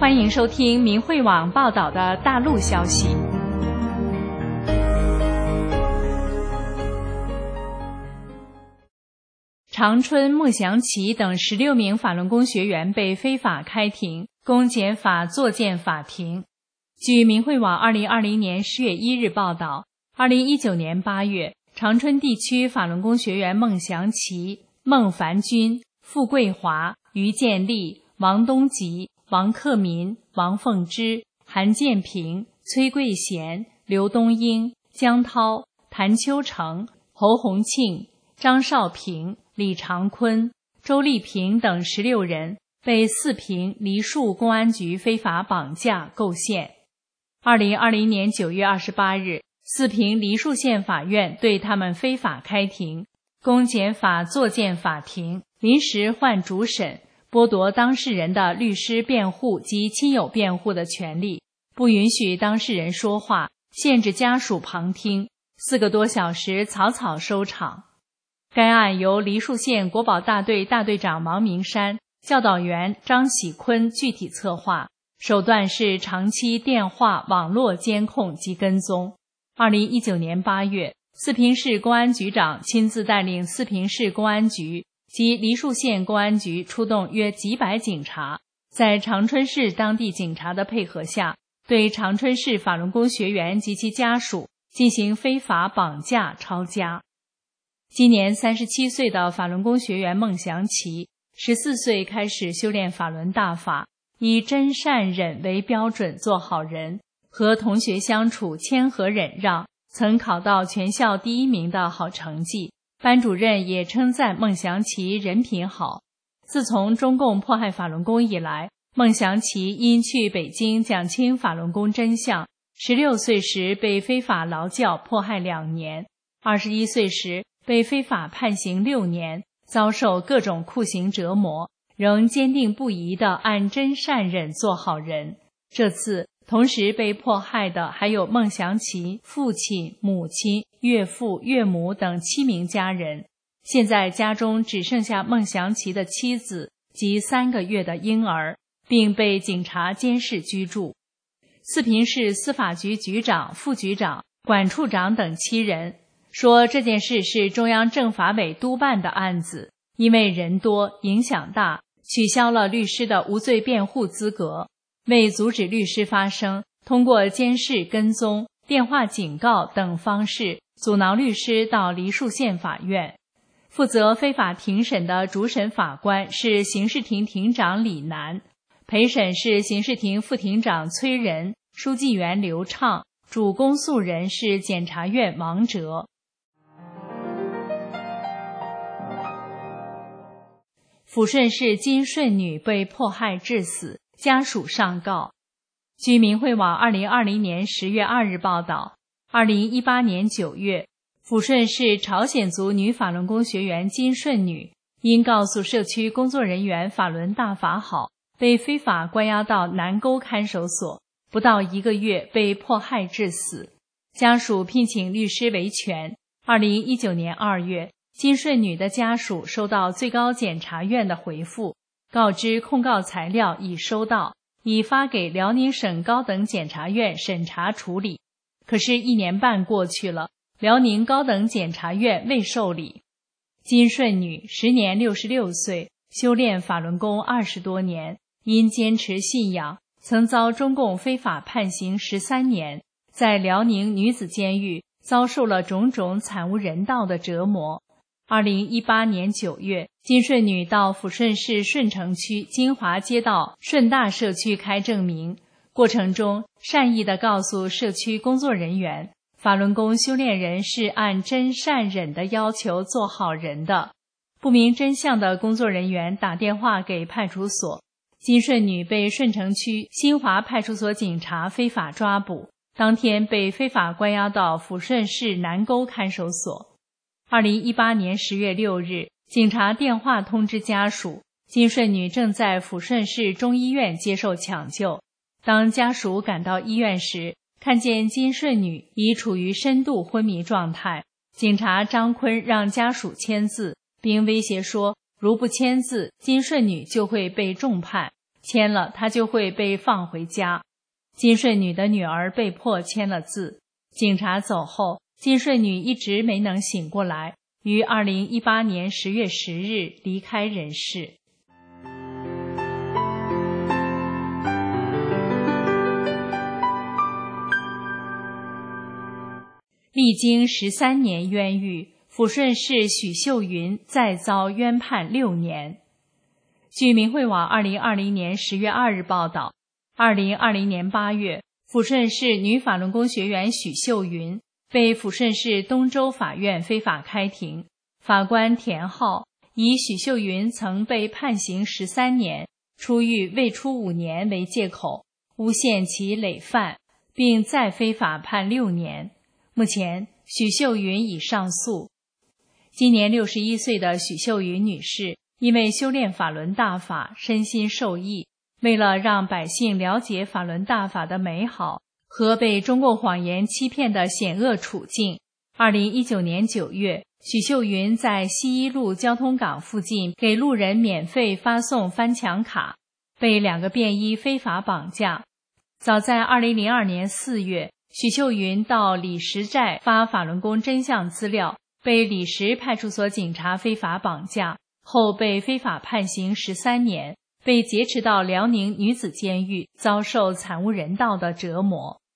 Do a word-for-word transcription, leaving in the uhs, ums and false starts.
欢迎收听明慧网报道的大陆消息。长春、孟祥奇等十六名法轮功学员被非法开庭，公检法作践法庭。据明慧网二零二零年十月一日报道，二零一九年八月，长春地区法轮功学员孟祥奇、孟凡军、傅桂华、于建立、王东吉、王克民、王凤芝、韩建平、崔桂贤、刘东英、江涛、谭秋成、侯洪庆、张少平、李长坤、周丽萍等十六人被四平、梨树公安局非法绑架构陷。二零二零年九月二十八日，四平梨树县法院对他们非法开庭，公检法作践法庭临时换主审，剥夺当事人的律师辩护及亲友辩护的权利，不允许当事人说话，限制家属旁听，四个多小时草草收场。该案由梨树县国保大队大队长王明山、教导员张喜坤具体策划，手段是长期电话、网络监控及跟踪。二零一九年八月，四平市公安局长亲自带领四平市公安局及梨树县公安局出动约几百警察，在长春市当地警察的配合下，对长春市法轮功学员及其家属进行非法绑架抄家。今年三十七岁的法轮功学员孟祥奇，十四岁开始修炼法轮大法，以真善忍为标准做好人，和同学相处谦和忍让，曾考到全校第一名的好成绩。班主任也称赞孟祥奇人品好。自从中共迫害法轮功以来，孟祥奇因去北京讲清法轮功真相，十六岁时被非法劳教迫害两年，二十一岁时被非法判刑六年，遭受各种酷刑折磨，仍坚定不移地按真善忍做好人。这次同时被迫害的还有孟祥奇父亲、母亲、岳父、岳母等七名家人。现在家中只剩下孟祥奇的妻子及三个月的婴儿，并被警察监视居住。四平市司法局局长、副局长、管处长等七人说，这件事是中央政法委督办的案子，因为人多影响大，取消了律师的无罪辩护资格。为阻止律师发声，通过监视、跟踪、电话警告等方式阻挠律师到梨树县法院。负责非法庭审的主审法官是刑事庭庭长李楠，陪审是刑事庭副庭长崔仁、书记员刘畅，主公诉人是检察院王哲。抚顺市金顺女被迫害致死，家属上告。据明慧网二零二零年十月二日报道，二零一八年九月，抚顺市朝鲜族女法轮功学员金顺女因告诉社区工作人员法轮大法好，被非法关押到南沟看守所，不到一个月被迫害致死。家属聘请律师维权。二零一九年二月，金顺女的家属收到最高检察院的回复，告知控告材料已收到，已发给辽宁省高等检察院审查处理。可是一年半过去了，辽宁高等检察院未受理。金顺女时年六十六岁，修炼法轮功二十多年，因坚持信仰，曾遭中共非法判刑十三年，在辽宁女子监狱遭受了种种惨无人道的折磨。二零一八年九月，金顺女到抚顺市顺城区金华街道顺大社区开证明，过程中善意地告诉社区工作人员，法轮功修炼人是按真善忍的要求做好人的。不明真相的工作人员打电话给派出所，金顺女被顺城区新华派出所警察非法抓捕，当天被非法关押到抚顺市南沟看守所。二零一八年十月六日，警察电话通知家属，金顺女正在抚顺市中医院接受抢救。当家属赶到医院时，看见金顺女已处于深度昏迷状态。警察张坤让家属签字，并威胁说，如不签字，金顺女就会被重判。 签了她就会被放回家。金顺女的女儿被迫签了字。警察走后，金顺女一直没能醒过来，于二零一八年十月十日离开人世。历经十三年冤狱，抚顺市许秀云再遭冤判六年。据明慧网二零二零年十月二日报道，二零二零年八月，抚顺市女法轮功学员许秀云被抚顺市东州法院非法开庭，法官田浩以许秀云曾被判刑十三年，出狱未出五年为借口，诬陷其累犯，并再非法判六年。目前，许秀云已上诉。今年六十一岁的许秀云女士，因为修炼法轮大法，身心受益。为了让百姓了解法轮大法的美好和被中共谎言欺骗的险恶处境，二零一九年九月，许秀云在西一路交通港附近给路人免费发送翻墙卡，被两个便衣非法绑架。早在二零零二年四月，许秀云到李石寨发法轮功真相资料，被李石派出所警察非法绑架，后被非法判刑十三年，被劫持到辽宁女子监狱，遭受惨无人道的折磨。